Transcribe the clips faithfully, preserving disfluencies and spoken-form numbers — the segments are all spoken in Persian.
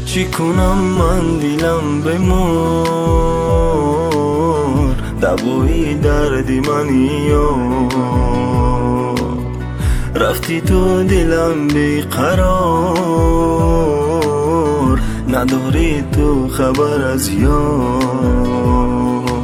چی کنم من دیلم بمر، دوایی دردی منی و رفتی تو دلم بیقرار، نداری تو خبر از یار.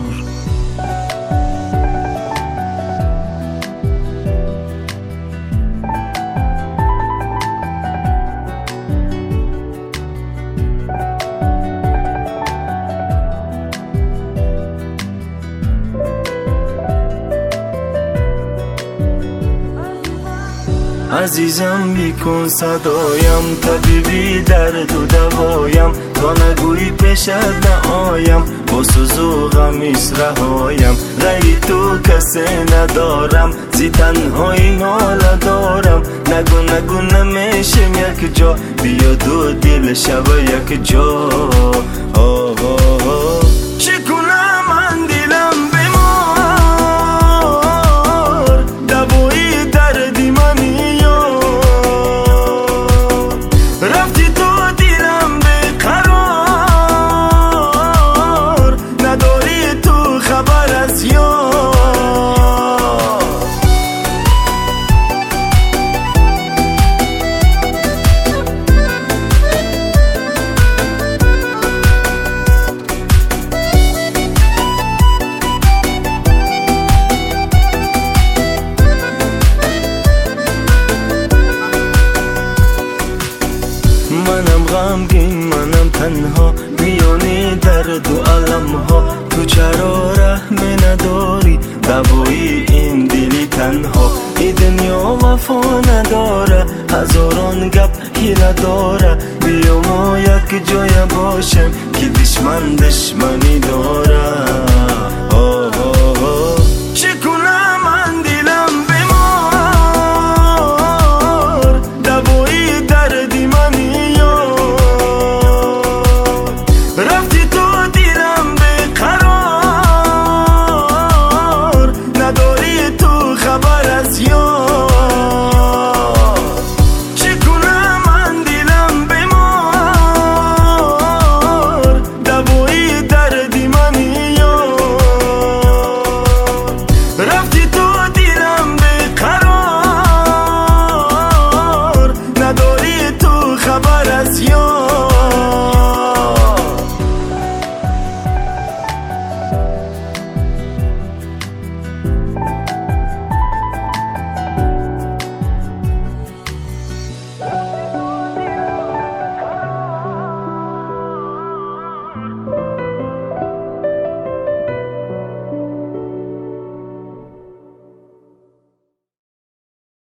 عزیزم بیکن صدایم، طبیبی درد و دوایم، تا نگویی پیشت نآیم، با سوز و غمیس رهایم. غیری تو کسی ندارم، زی تنهایی ناله دارم. نگو نگو نمیشم یک جا، بیا دو دل شب یک جا. آه آه آه. چی کنم من دیلم بمار، دوایی دردی منی، رفتی تو دیلم بیقرار، نداری تو خبر از یار. منم غمگین، منم تنها، میانی درد و علم ها. تو چرا رحم نداری، دوایی این دلی تنها. این دنیا وفا نداره، هزاران گپ حیله داره. بیا ما یک جای باشیم که دشمن دشمنی داره.